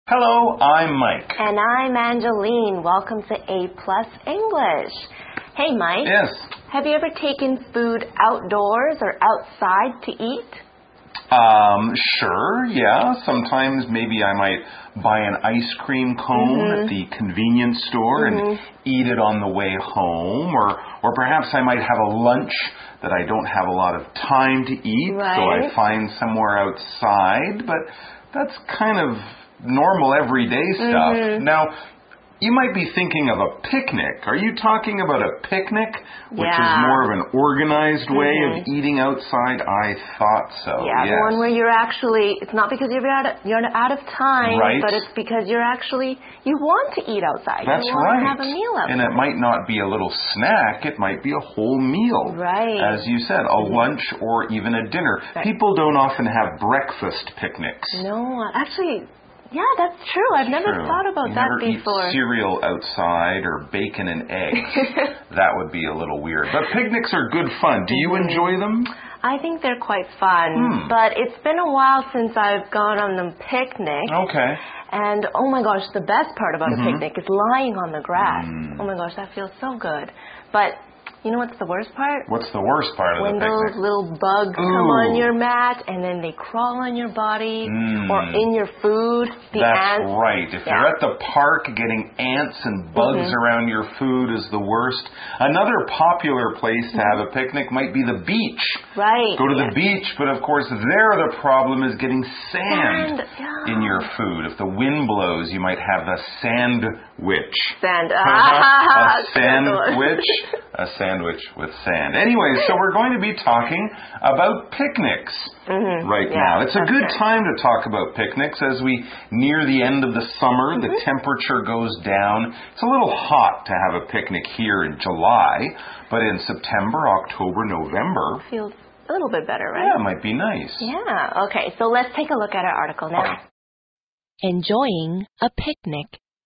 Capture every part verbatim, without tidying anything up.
Hello, I'm Mike. And I'm Angeline. Welcome to A Plus English. Hey, Mike. Yes. Have you ever taken food outdoors or outside to eat? Um, sure, yeah. Sometimes maybe I might buy an ice cream cone mm-hmm. at the convenience store mm-hmm. and eat it on the way home. Or, or perhaps I might have a lunch that I don't have a lot of time to eat, right. so I find somewhere outside. But that's kind of normal everyday stuff. Mm-hmm. Now, you might be thinking of a picnic. Are you talking about a picnic, which yeah. is more of an organized way mm-hmm. of eating outside? I thought so, yeah, yes. the one where you're actually, it's not because you're out of, you're out of time, right. but it's because you're actually, you want to eat outside. That's you want right. to have a meal outside. And it might not be a little snack, it might be a whole meal. Right. As you said, a mm-hmm. lunch or even a dinner. Right. People don't often have breakfast picnics. No, actually... Yeah, that's true. I've never true. thought about you that never before. Eat cereal outside or bacon and eggs. That would be a little weird. But picnics are good fun. Do you mm-hmm. enjoy them? I think they're quite fun. Hmm. But it's been a while since I've gone on a picnic. Okay. And oh my gosh, the best part about mm-hmm. a picnic is lying on the grass. Mm. Oh my gosh, that feels so good. But you know what's the worst part? What's the worst part of when the picnic? When those little bugs Ooh. come on your mat and then they crawl on your body mm. or in your food. The That's ants. right. If yeah. you're at the park, getting ants and bugs mm-hmm. around your food is the worst. Another popular place to have a picnic might be the beach. Right. Go to yeah. the beach, but of course there the problem is getting sand, sand. Yeah. in your food. If the wind blows, you might have a sandwich. Sand. a sandwich. A sandwich with sand. Anyway, so we're going to be talking about picnics mm-hmm. right yeah, now. It's a good right. time to talk about picnics as we near the end of the summer. Mm-hmm. The temperature goes down. It's a little hot to have a picnic here in July, but in September, October, November... Feels a little bit better, right? Yeah, it might be nice. Yeah, okay. So let's take a look at our article now. Okay. Enjoying a picnic.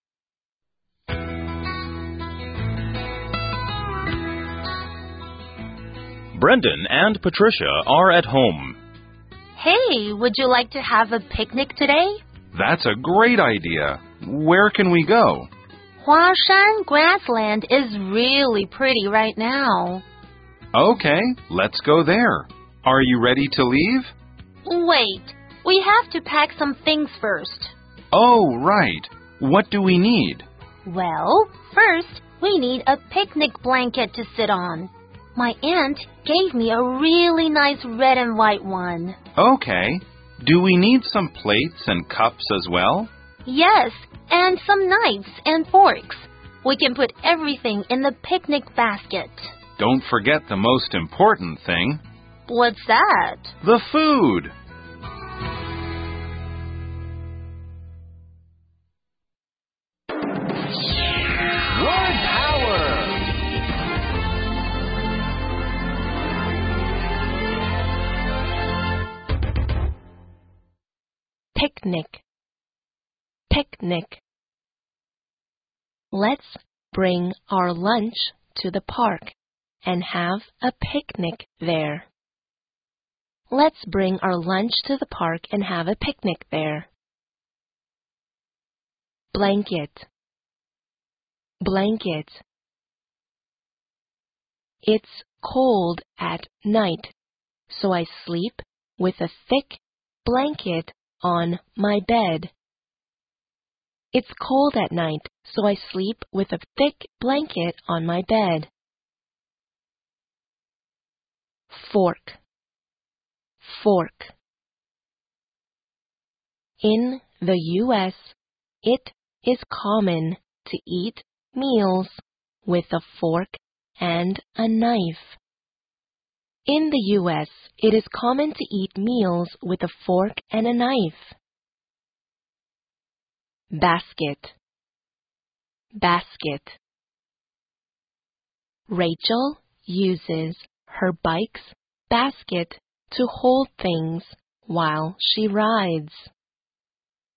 Brendan and Patricia are at home. Hey, would you like to have a picnic today? That's a great idea. Where can we go? Huashan grassland is really pretty right now. Okay, let's go there. Are you ready to leave? Wait, we have to pack some things first. Oh, right. What do we need? Well, first, we need a picnic blanket to sit on. My aunt gave me a really nice red and white one. Okay. Do we need some plates and cups as well? Yes, and some knives and forks. We can put everything in the picnic basket. Don't forget the most important thing. What's that? The food. Picnic. Picnic. Let's bring our lunch to the park and have a picnic there. Let's bring our lunch to the park and have a picnic there. Blanket. Blanket. It's cold at night, so I sleep with a thick blanket on my bed. It's cold at night, so I sleep with a thick blanket on my bed. Fork. Fork. In the U S, it is common to eat meals with a fork and a knife. In the U S, it is common to eat meals with a fork and a knife. Basket. Basket. Rachel uses her bike's basket to hold things while she rides.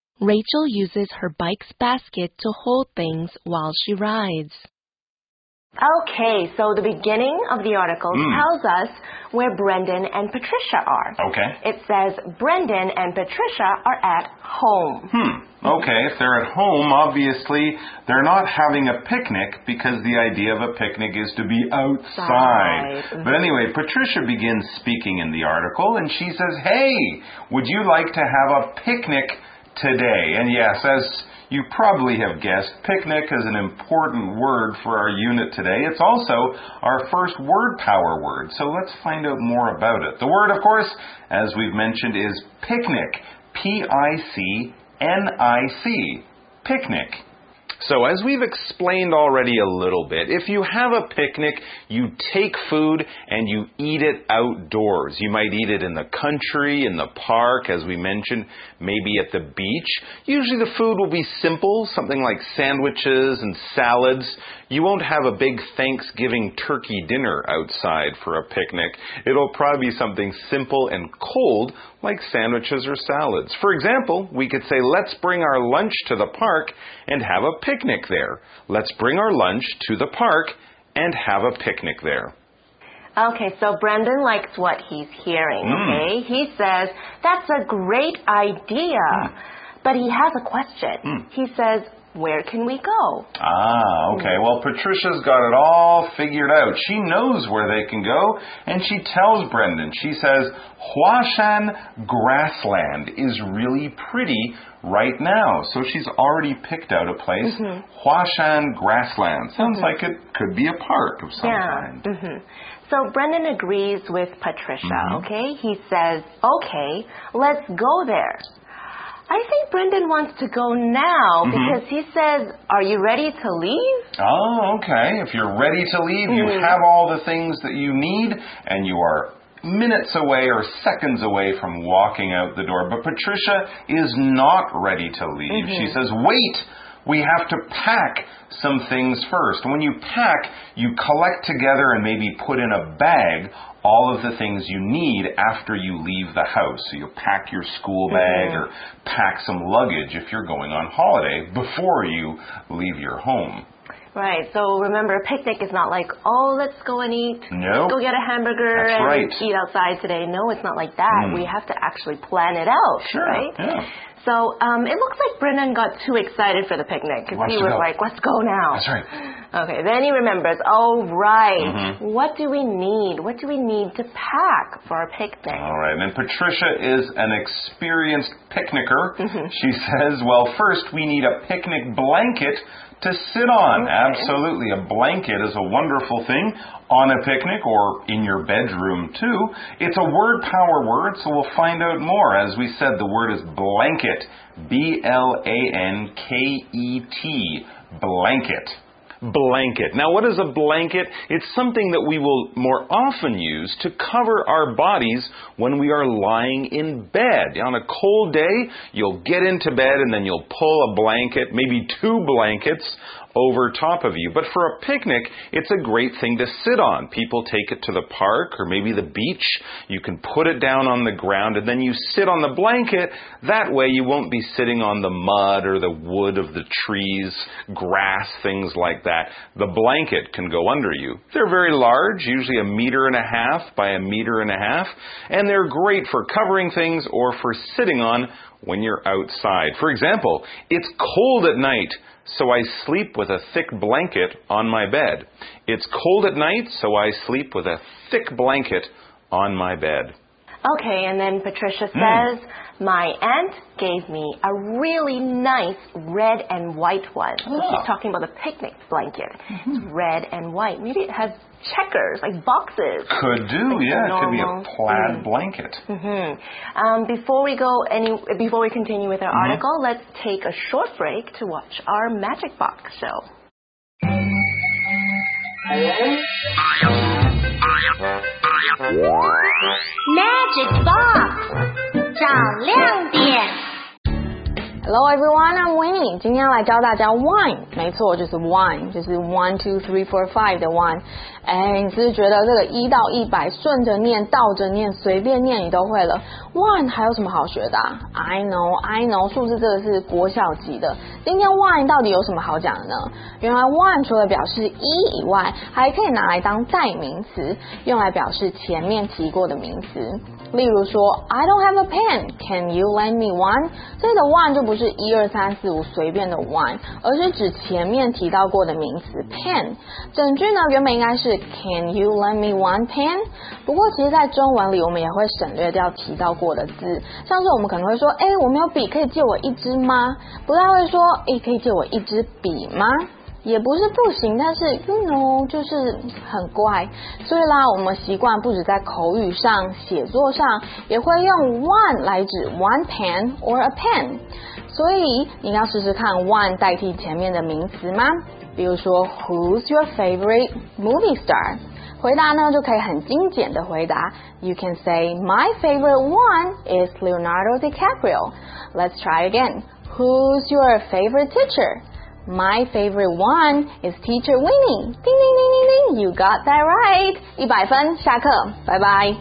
Rachel uses her bike's basket to hold things while she rides. Okay, so the beginning of the article Mm. tells us where Brendan and Patricia are. Okay. It says Brendan and Patricia are at home. Hmm. Okay, if they're at home, obviously they're not having a picnic because the idea of a picnic is to be outside. Outside. But anyway, Patricia begins speaking in the article and she says, hey, would you like to have a picnic today? And yes, as you probably have guessed, picnic is an important word for our unit today. It's also our first word power word. So let's find out more about it. The word, of course, as we've mentioned, is picnic. P I C N I C. Picnic. So as we've explained already a little bit, if you have a picnic, you take food and you eat it outdoors. You might eat it in the country, in the park, as we mentioned, maybe at the beach. Usually the food will be simple, something like sandwiches and salads. You won't have a big Thanksgiving turkey dinner outside for a picnic. It'll probably be something simple and cold, like sandwiches or salads. For example, we could say, let's bring our lunch to the park and have a picnic there. Let's bring our lunch to the park and have a picnic there. Okay, so Brendan likes what he's hearing, okay? Mm. He says, that's a great idea. Mm. But he has a question. Mm. He says, where can we go? Ah, okay. Well, Patricia's got it all figured out. She knows where they can go, and she tells Brendan. She says, Huashan grassland is really pretty right now. So she's already picked out a place. Mm-hmm. Huashan grassland. Sounds mm-hmm. like it could be a park of some yeah. kind. Mm-hmm. So Brendan agrees with Patricia, mm-hmm. okay? He says, okay, let's go there. I think Brendan wants to go now mm-hmm. because he says, are you ready to leave? Oh, okay. If you're ready to leave, mm-hmm. you have all the things that you need, and you are minutes away or seconds away from walking out the door. But Patricia is not ready to leave. Mm-hmm. She says, wait, we have to pack some things first. When you pack, you collect together and maybe put in a bag all of the things you need after you leave the house. So you pack your school bag mm-hmm. or pack some luggage if you're going on holiday before you leave your home. Right. So remember, a picnic is not like, oh, let's go and eat. No. Let's go get a hamburger That's and right. eat outside today. No, it's not like that. Mm. We have to actually plan it out. Sure. Right? Yeah. So um, it looks like Brendan got too excited for the picnic because he was go. like, let's go now. That's right. Okay, then he remembers, oh, right. Mm-hmm. What do we need? What do we need to pack for our picnic? All right, and Patricia is an experienced picnicker. Mm-hmm. She says, well, first we need a picnic blanket to sit on. Okay. Absolutely. A blanket is a wonderful thing on a picnic or in your bedroom too. It's a word power word, so we'll find out more. As we said, the word is blanket. B L A N K E T. Blanket. Blanket. Now, what is a blanket? It's something that we will more often use to cover our bodies when we are lying in bed. On a cold day, you'll get into bed and then you'll pull a blanket, maybe two blankets, over top of you. But for a picnic, it's a great thing to sit on. People take it to the park or maybe the beach. You can put it down on the ground and then you sit on the blanket. That way you won't be sitting on the mud or the wood of the trees, grass, things like that. The blanket can go under you. They're very large, usually a meter and a half by a meter and a half, and they're great for covering things or for sitting on when you're outside. For example, it's cold at night, so I sleep with a thick blanket on my bed. It's cold at night, so I sleep with a thick blanket on my bed. Okay, and then Patricia says, mm. my aunt gave me a really nice red and white one. So ah. she's talking about the picnic blanket. Mm-hmm. It's red and white. Maybe it has checkers, like boxes. Could do, like yeah. It could be normal. a plaid mm. blanket. Mm-hmm. Um, before we go any, before we continue with our mm-hmm. article, let's take a short break to watch our Magic Box show. Magic Box 找亮点。 Hello everyone, I'm Winnie. 今天要来教大家 wine， 没错，就是 wine， 就是 one two three four five 的 wine。哎，你是不是觉得这个一到一百顺着念、倒着念、随便念你都会了 ？one 还有什么好学的啊 ？I know, I know， 数字这个是国小级的。 今天 one 到底有什么好讲的呢？原来 one 除了表示一以外，还可以拿来当代名词，用来表示前面提过的名词。例如说 I don't have a pen, can you lend me one? 这里的 one 就不是一二三四五随便的 one， 而是指前面提到过的名词 pen。整句呢原本应该是 Can you lend me one pen? 不过其实在中文里我们也会省略掉提到过的字，像是我们可能会说诶我没有笔，可以借我一支吗？不太会说诶可以借我一支笔吗？也不是不行，但是 you know 就是很怪，所以啦我们习惯不止在口语上写作上也会用 one 来指 one pen or a pen， 所以你要试试看 one 代替前面的名词吗？比如说 Who's your favorite movie star？ 回答呢就可以很精简的回答 You can say My favorite one is Leonardo DiCaprio. Let's try again. Who's your favorite teacher?My favorite one is Teacher Winnie. Ding, ding, ding, ding, ding. You got that right. 一百分，下课，拜拜。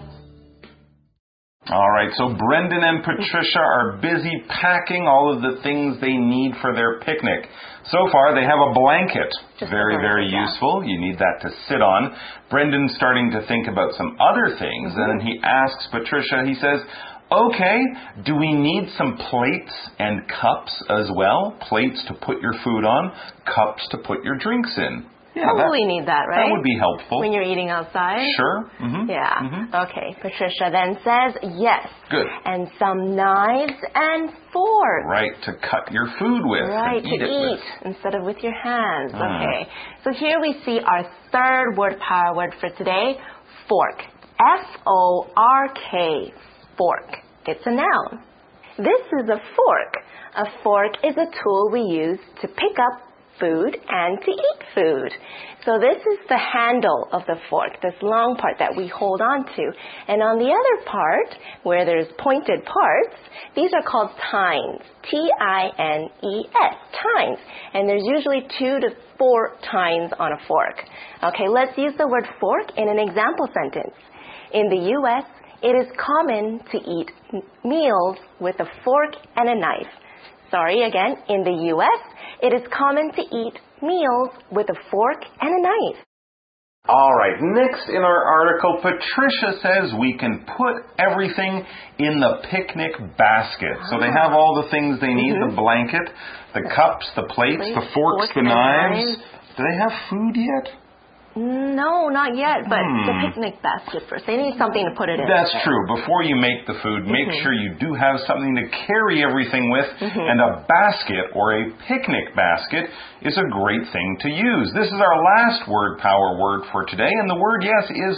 All right, so Brendan and Patricia are busy packing all of the things they need for their picnic. So far, they have a blanket. Just very, a blanket, very yeah. useful. You need that to sit on. Brendan's starting to think about some other things, mm-hmm. and then he asks Patricia, he says, Okay, do we need some plates and cups as well? Plates to put your food on, cups to put your drinks in. Yeah, Probably that, need that, right? That would be helpful. When you're eating outside? Sure. Mm-hmm. Yeah. Mm-hmm. Okay, Patricia then says yes. Good. And some knives and forks. Right, to cut your food with Right, and eat to it eat with. instead of with your hands. Mm. Okay, so here we see our third word power word for today, fork. F O R K, fork. It's a noun. This is a fork. A fork is a tool we use to pick up food and to eat food. So this is the handle of the fork, this long part that we hold on to. And on the other part, where there's pointed parts, these are called tines. T I N E S, tines. And there's usually two to four tines on a fork. Okay, let's use the word fork in an example sentence. In the U S, it is common to eat meals with a fork and a knife. Sorry, again, in the U S, it is common to eat meals with a fork and a knife. All right, next in our article, Patricia says we can put everything in the picnic basket. So they have all the things they need, mm-hmm. the blanket, the cups, the plates, plates the forks, forks the knives. knives. Do they have food yet? No, not yet, but hmm. the picnic basket first. They need something to put it in. That's true. Before you make the food, make mm-hmm. sure you do have something to carry everything with, mm-hmm. and a basket or a picnic basket is a great thing to use. This is our last word power word for today, and the word, yes, is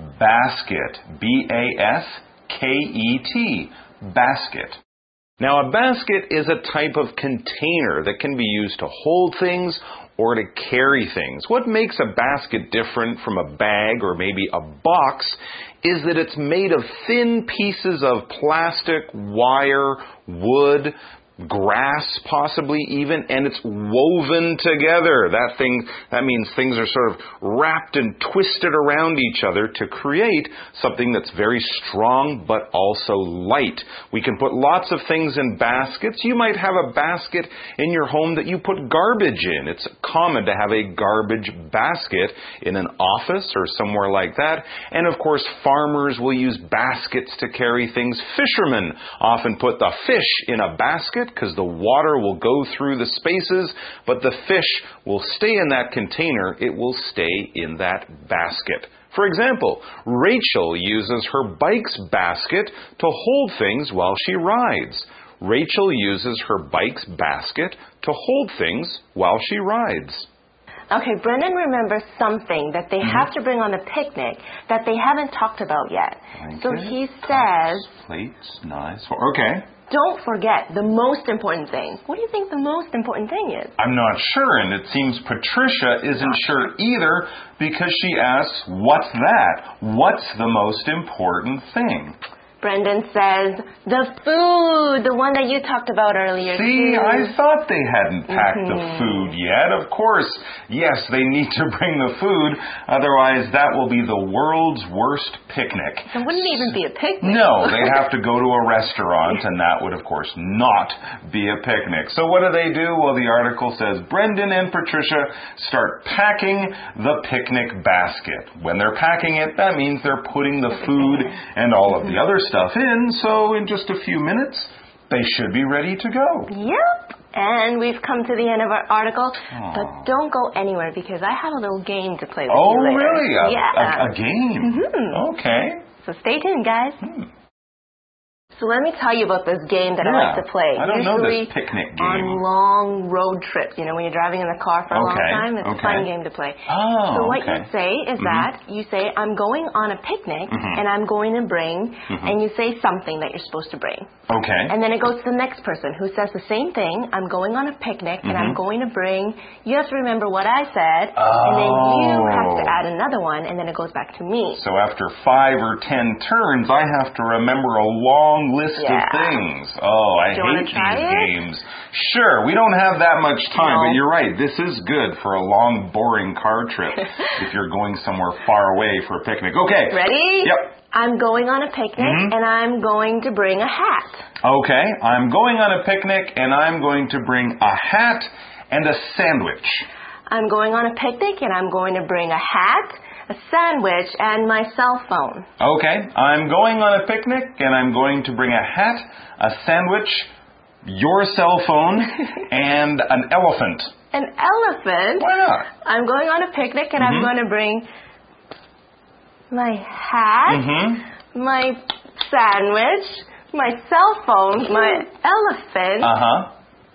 basket. B A S K E T. Basket. Now, a basket is a type of container that can be used to hold things or to carry things. What makes a basket different from a bag or maybe a box is that it's made of thin pieces of plastic, wire, wood, grass possibly even, and it's woven together. That thing, that means things are sort of wrapped and twisted around each other to create something that's very strong but also light. We can put lots of things in baskets. You might have a basket in your home that you put garbage in. It's common to have a garbage basket in an office or somewhere like that. And of course, farmers will use baskets to carry things. Fishermen often put the fish in a basket because the water will go through the spaces, but the fish will stay in that container. It will stay in that basket. For example, Rachel uses her bike's basket to hold things while she rides. Rachel uses her bike's basket to hold things while she rides. Okay, Brendan remembers something that they mm-hmm. have to bring on the picnic that they haven't talked about yet. Okay. So he says... Plates, knives... Okay. Don't forget the most important thing. What do you think the most important thing is? I'm not sure, and it seems Patricia isn't sure either because she asks, what's that? What's the most important thing? Brendan says, the food, the one that you talked about earlier. See, too. I thought they hadn't packed Mm-hmm. the food yet. Of course, yes, they need to bring the food. Otherwise, that will be the world's worst picnic. It wouldn't even be a picnic. No, they'd have to go to a restaurant, and that would, of course, not be a picnic. So what do they do? Well, the article says, Brendan and Patricia start packing the picnic basket. When they're packing it, that means they're putting the food and all of the other stuff in, so in just a few minutes, they should be ready to go. Yep. And we've come to the end of our article, Aww. but don't go anywhere because I have a little game to play with Oh, you later. really? A, yeah. a, a game? Mm-hmm. Okay. So stay tuned, guys. Hmm. So let me tell you about this game that Yeah. I like to play. I don't know Usually this picnic game. on long road trips, you know, when you're driving in the car for a long Okay, time, it's okay. a fun game to play. Oh, so what okay. you say is Mhm. that you say, I'm going on a picnic Mhm. and I'm going to bring, Mhm. and you say something that you're supposed to bring. Okay. And then it goes to the next person who says the same thing. I'm going on a picnic and I'm Mhm. going to bring, you have to remember what I said, and then you have to Oh. add another one, and then it goes back to me. So after five or ten turns, I have to remember a long list Yeah. of things. Oh, I Do you wanna hate try these it? games. Sure, we don't have that much time, No. but you're right. This is good for a long, boring car trip if you're going somewhere far away for a picnic. Okay. Ready? Yep. I'm going on a picnic Mhm. and I'm going to bring a hat. Okay, I'm going on a picnic and I'm going to bring a hat and a sandwich. I'm going on a picnic and I'm going to bring a hat, a sandwich, and my cell phone. Okay, I'm going on a picnic and I'm going to bring a hat, a sandwich, your cell phone, and an elephant. An elephant? Why not? I'm going on a picnic and I'm Mhm. going to bring my hat, Mm-hmm. my sandwich, my cell phone, my elephant, Uh-huh.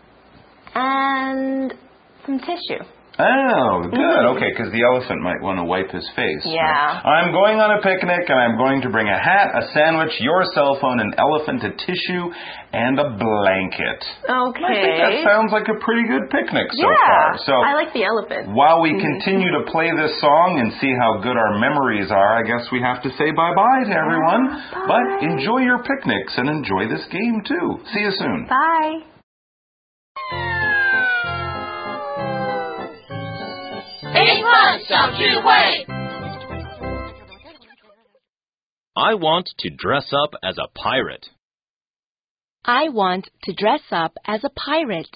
and some tissue. Oh, good. Mhm. Okay, because the elephant might want to wipe his face. Yeah. I'm going on a picnic and I'm going to bring a hat, a sandwich, your cell phone, an elephant, a tissue, and a blanket. Okay. I think that sounds like a pretty good picnic so yeah, far. So I like the elephant. while we continue to play this song and see how good our memories are, I guess we have to say bye-bye to everyone. Bye. But enjoy your picnics and enjoy this game too. See you soon. Bye. I want to dress up as a pirate. I want to dress up as a pirate.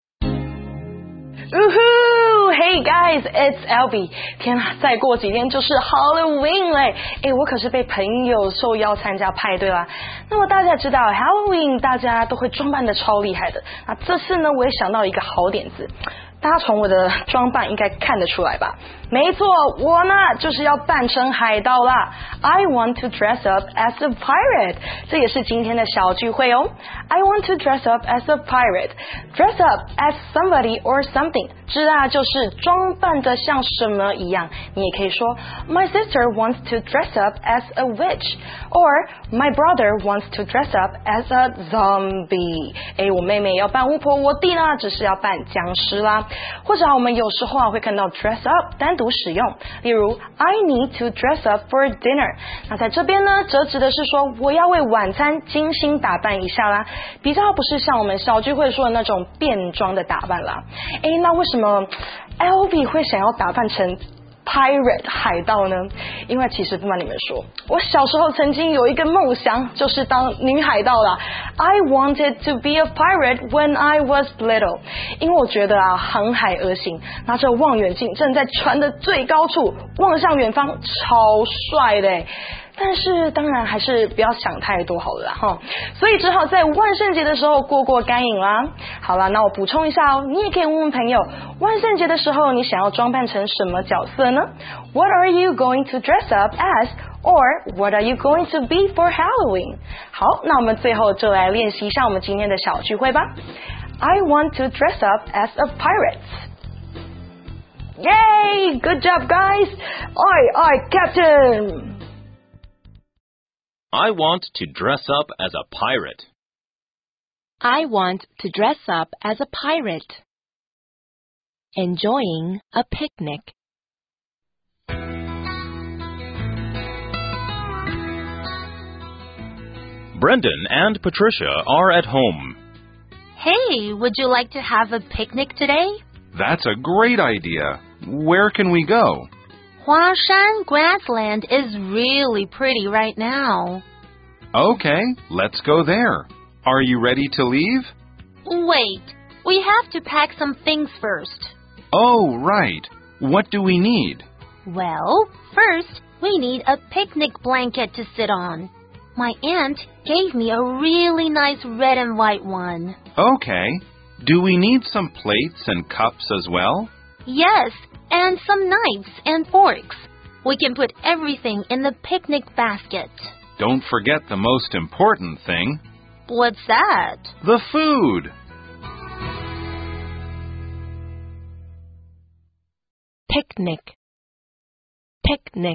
Woohoo! Hey guys, it's Albie. 天啊，再过几天就是 Halloween 嘞！诶，我可是被朋友受邀参加派对啦。那么大家知道 Halloween 大家都会装扮的超厉害的。那这次呢，我也想到一个好点子。大家从我的装扮应该看得出来吧？没错，我呢就是要扮成海盗啦。I want to dress up as a pirate。这也是今天的小聚会哦。I want to dress up as a pirate。Dress up as somebody or something， 知道就是装扮的像什么一样。你也可以说 My sister wants to dress up as a witch，or My brother wants to dress up as a zombie。诶，我妹妹要扮巫婆，我弟呢只是要扮僵尸啦。或者我们有时候啊会看到 dress up 单独使用，例如 I need to dress up for dinner。那在这边呢，则指的是说我要为晚餐精心打扮一下啦，比较不是像我们小聚会说的那种变装的打扮啦。诶，那为什么 Albie 会想要打扮成pirate 海盗呢？因为其实不瞒你们说，我小时候曾经有一个梦想，就是当女海盗啦。I wanted to be a pirate when I was little。因为我觉得啊，航海而行，拿着望远镜站在船的最高处，望向远方，超帅的耶。但是当然还是不要想太多好了啦齁，所以只好在万圣节的时候过过干瘾啦。好啦，那我补充一下哦，你也可以问问朋友，万圣节的时候你想要装扮成什么角色呢？ What are you going to dress up as? Or what are you going to be for Halloween? 好，那我们最后就来练习一下我们今天的小聚会吧。I want to dress up as a pirate. Yay! Good job, guys! Aye, aye, Captain! I want to dress up as a pirate. I want to dress up as a pirate. Enjoying a picnic. Brendan and Patricia are at home. Hey, would you like to have a picnic today? That's a great idea. Where can we go? Huashan grassland is really pretty right now. Okay, let's go there. Are you ready to leave? Wait, we have to pack some things first. Oh, right. What do we need? Well, first, we need a picnic blanket to sit on. My aunt gave me a really nice red and white one. Okay. Do we need some plates and cups as well? Yes, and some knives and forks. We can put everything in the picnic basket. Don't forget the most important thing. What's that? The food. Picnic. Picnic.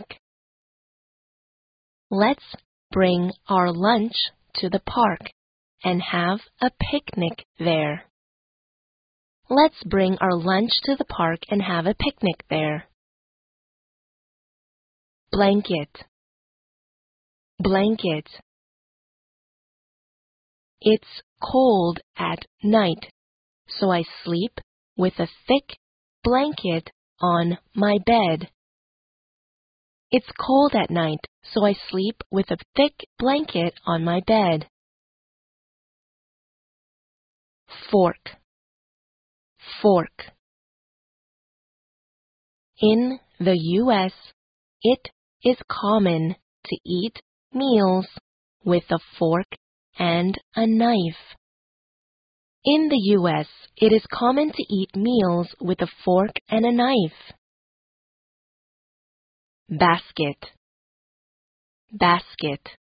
Let's bring our lunch to the park and have a picnic there. Let's bring our lunch to the park and have a picnic there. Blanket. Blanket. It's cold at night, so I sleep with a thick blanket on my bed. It's cold at night, so I sleep with a thick blanket on my bed. Fork. Fork. In the U S, it is common to eat meals with a fork and a knife. In the U S, it is common to eat meals with a fork and a knife. Basket. Basket.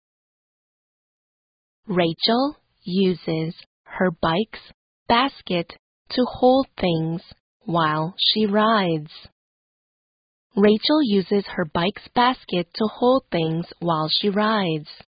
Rachel uses her bike's basket to hold things while she rides. Rachel uses her bike's basket to hold things while she rides.